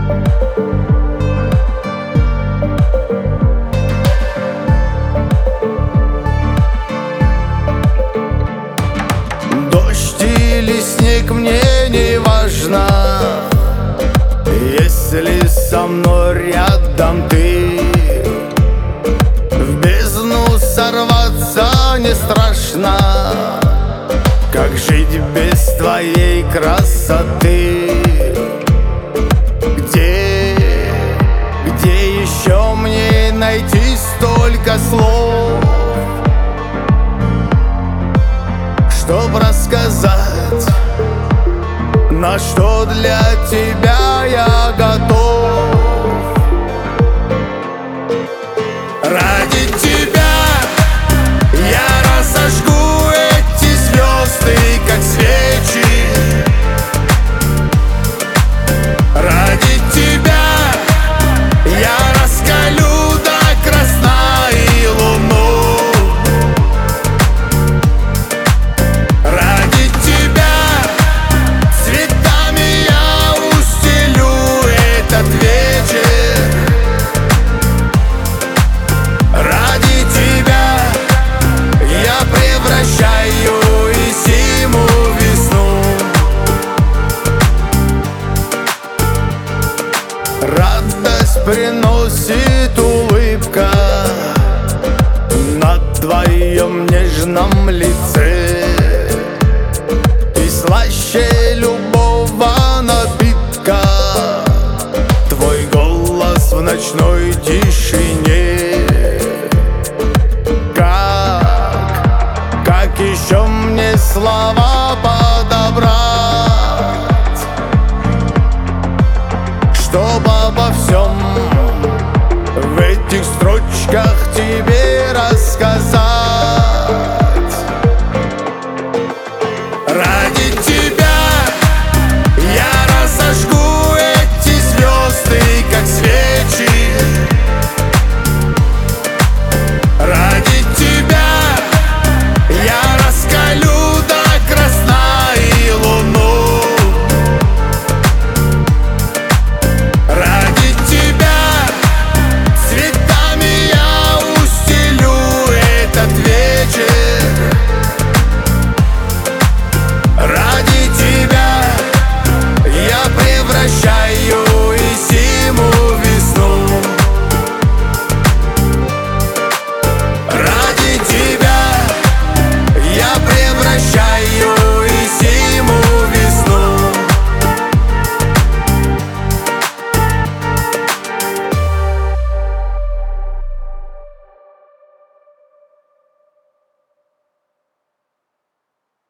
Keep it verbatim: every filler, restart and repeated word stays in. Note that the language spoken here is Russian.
Дождь или снег, мне не важно, если со мной рядом ты. В бездну сорваться не страшно, как жить без твоей красоты? Где, где еще мне найти столько слов, чтоб рассказать, на что для тебя я готов? Ради тебя я разожгу эти звезды, как свечи. Ради тебя я раскалю до красна и луну. Ради тебя цветами я устелю этот вечер. Ради тебя я превращаю и зиму в весну. Радость приносит улыбка на твоем нежном лице, и слаще любого напитка твой голос в ночной тишине. Как, как еще мне слова подобрать, чтоб обо всем в этих строчках